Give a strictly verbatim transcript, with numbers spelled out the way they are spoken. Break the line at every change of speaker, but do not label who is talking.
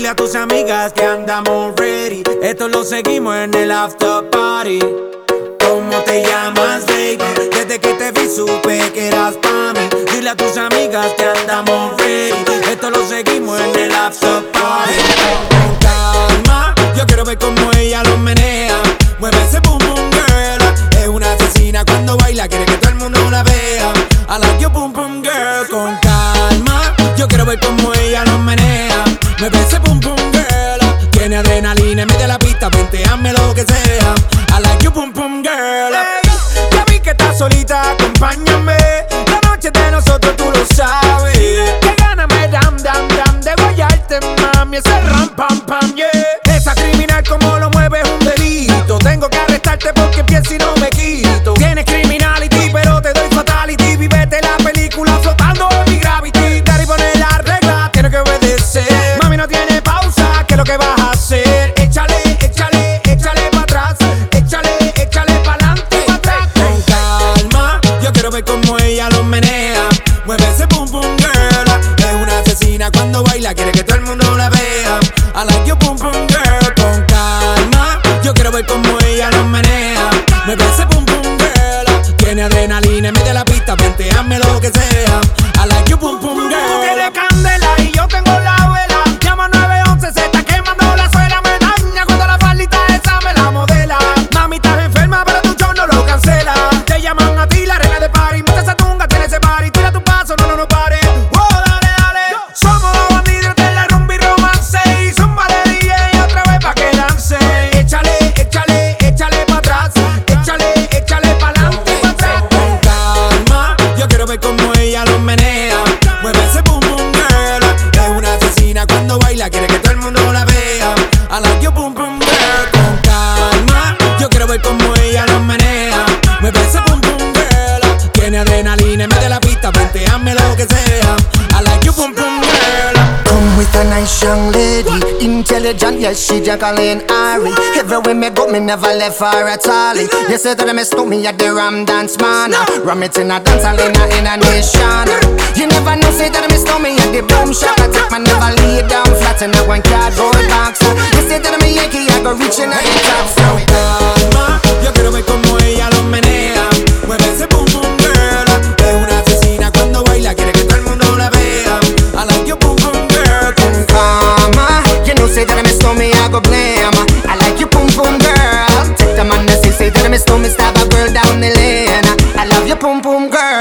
Dile a tus amigas que andamos ready. Esto lo seguimos en el after party. ¿Cómo te llamas, baby? Desde que te vi supe que eras pa' mí. Dile a tus amigas que andamos ready. Esto lo seguimos en el after party. Con calma, yo quiero ver cómo ella lo menea. Mueve ese boom boom girl. Es una asesina cuando baila, quiere que todo el mundo la vea. I like your boom boom girl. Con calma, yo quiero ver cómo ella lo menea. Mueve ese boom boom girl. Tiene adrenalina en medio de la pista, venteame lo que sea. I like your boom boom girl. Hey, ya vi que estás solita, acompáñame. La noche de nosotros tú lo sabes. Que gana me dam dam dam de guayarte, mami. Ese ram pam pam, yeah. Esa criminal como lo mueve es un delito. Tengo que arrestarte porque pienso y no me quito. Tienes criminality pero te doy fatality. Vivete la película flotando en mi gravity. Daddy pone la regla, tiene que obedecer. Mami no tiene pausa, ¿qué es lo que vas a hacer? Échale, échale, échale pa' atrás. Échale, échale pa'lante y pa' atrás. Con calma, yo quiero ver cómo ella lo menea. Mueve ese boom boom girl. Es una asesina cuando baila, quiere que todo el mundo la vea. I like your boom boom girl. Con calma, yo quiero ver cómo ella lo menea. Mueve ese boom boom girl. Tiene adrenalina en medio de la pista, venteame lo que sea. I like your boom boom girl. Tú tienes candela y yo tengo la vela. Llama nueve once, se está quemando la suela. Me daña cuando la faldita esa me la modela. Mami, estás enferma, pero tu show no lo cancela. Te llaman a ti la reina de party. Mete esa tunga, tiene ese party. Tira tu paso, no, no, no pare. Wow, dale, dale. Somos los bandidos de la rumba y romance. Y zumba de D J otra vez pa' que lance. Échale, échale, échale pa' atrás. Échale, échale pa'lante y pa' atrás. Con calma, yo quiero ver cómo ella lo menea. Mueve ese boom boom girl. Es una asesina cuando baila, quiere que todo el mundo la vea. I like your boom boom girl. Con calma, yo quiero ver cómo ella lo menea. Mueve ese boom boom girl. Tiene adrenalina en medio de la pista, venteame lo que sea. I like your boom boom girl.
Come with a nice young lady, intelligent, yes, she Jacqueline Ari. Everywhere me go, me never left her at all. You say that me stole me at the Ram Dance Man. Ram it in a dance hall in a, in a nation. You never know, say that me stole me at the Boom Shop. I take my never lay down flat in a one cardboard box. You say that me Yankee, I go reaching at the top. So
calma, yo quiero ver cómo ella lo menea. Mueve ese boom boom girl. Es una asesina cuando baila, quiere que todo el mundo la vea. I like your boom boom girl.
Con calma, you know say that me stole me, I go blame. I like you boom boom girl. Take the man that say, say that me stole me, stab a girl down the lane. I love you boom boom girl.